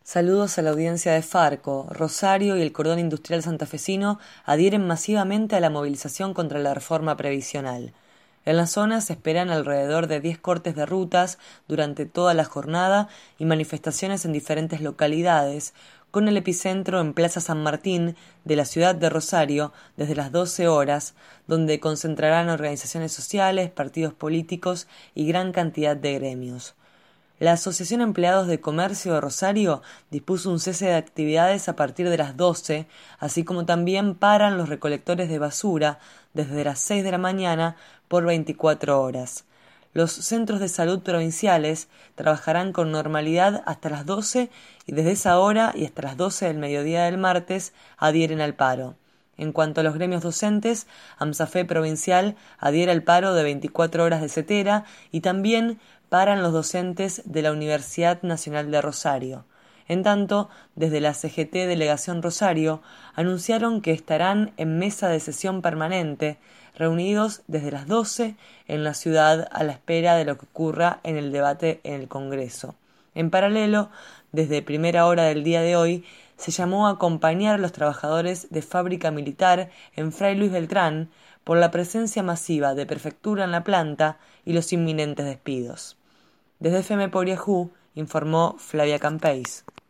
Saludos a la audiencia de Farco. Rosario y el cordón industrial santafesino adhieren masivamente a la movilización contra la reforma previsional. En la zona se esperan alrededor de 10 cortes de rutas durante toda la jornada y manifestaciones en diferentes localidades, con el epicentro en Plaza San Martín de la ciudad de Rosario desde las 12 horas, donde concentrarán organizaciones sociales, partidos políticos y gran cantidad de gremios. La Asociación Empleados de Comercio de Rosario dispuso un cese de actividades a partir de las 12, así como también paran los recolectores de basura desde las 6 de la mañana por 24 horas. Los centros de salud provinciales trabajarán con normalidad hasta las 12 y desde esa hora y hasta las 12 del mediodía del martes adhieren al paro. En cuanto a los gremios docentes, AMSAFE Provincial adhiere al paro de 24 horas de setera y también paran los docentes de la Universidad Nacional de Rosario. En tanto, desde la CGT Delegación Rosario anunciaron que estarán en mesa de sesión permanente, reunidos desde las 12 en la ciudad a la espera de lo que ocurra en el debate en el Congreso. En paralelo, desde primera hora del día de hoy, se llamó a acompañar a los trabajadores de Fábrica Militar en Fray Luis Beltrán por la presencia masiva de prefectura en la planta y los inminentes despidos. Desde FM por Yahoo informó Flavia Campeis.